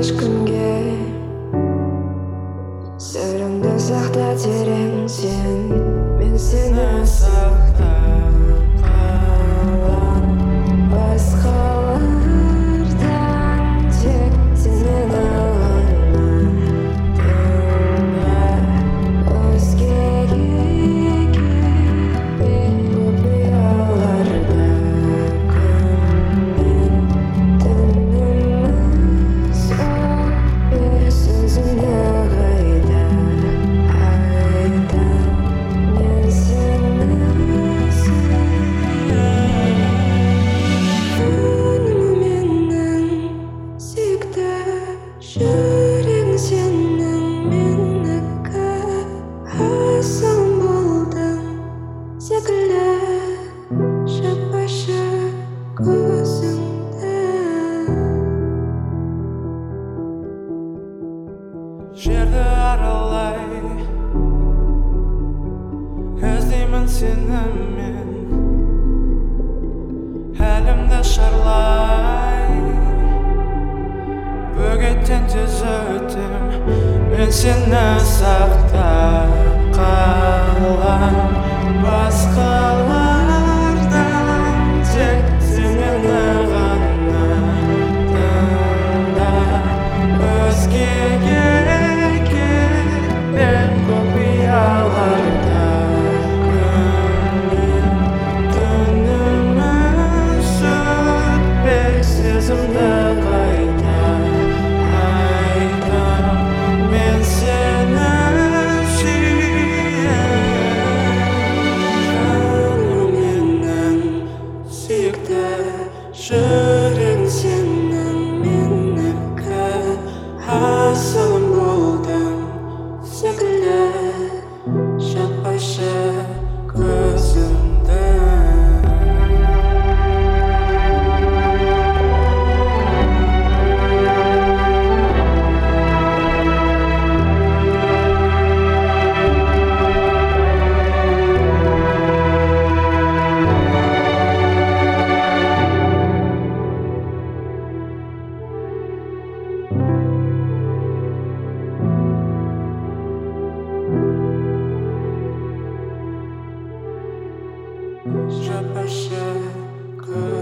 ешкімге сырымды сақта терең сен, мен сені сақтап қалам. Басқалардан тек сенен ғана тыңда, өзгеге кетпе құпияларда. Күннен түніміз өтпе, сөзіңді қайта айтам, мен сені жүрегің сенің менікі, асылым болдың секілді, шықпашы көзіңді. Жерді аралай іздеймін сені мен, әлемді шарлай бөгеттен тез өтем, мен сені сақтап қалам. Басқалардан тек сені ғана тыңда, өзгеге кетпе құпияларда. Күннен түніміз өтпе, сезімді қайта айтам, мен сені сүйемін. Жаным менің сүйікті, жүрегің сенің менікі, асылым болдың секілді, шықпашы көзімді. Шықпашы көзімді.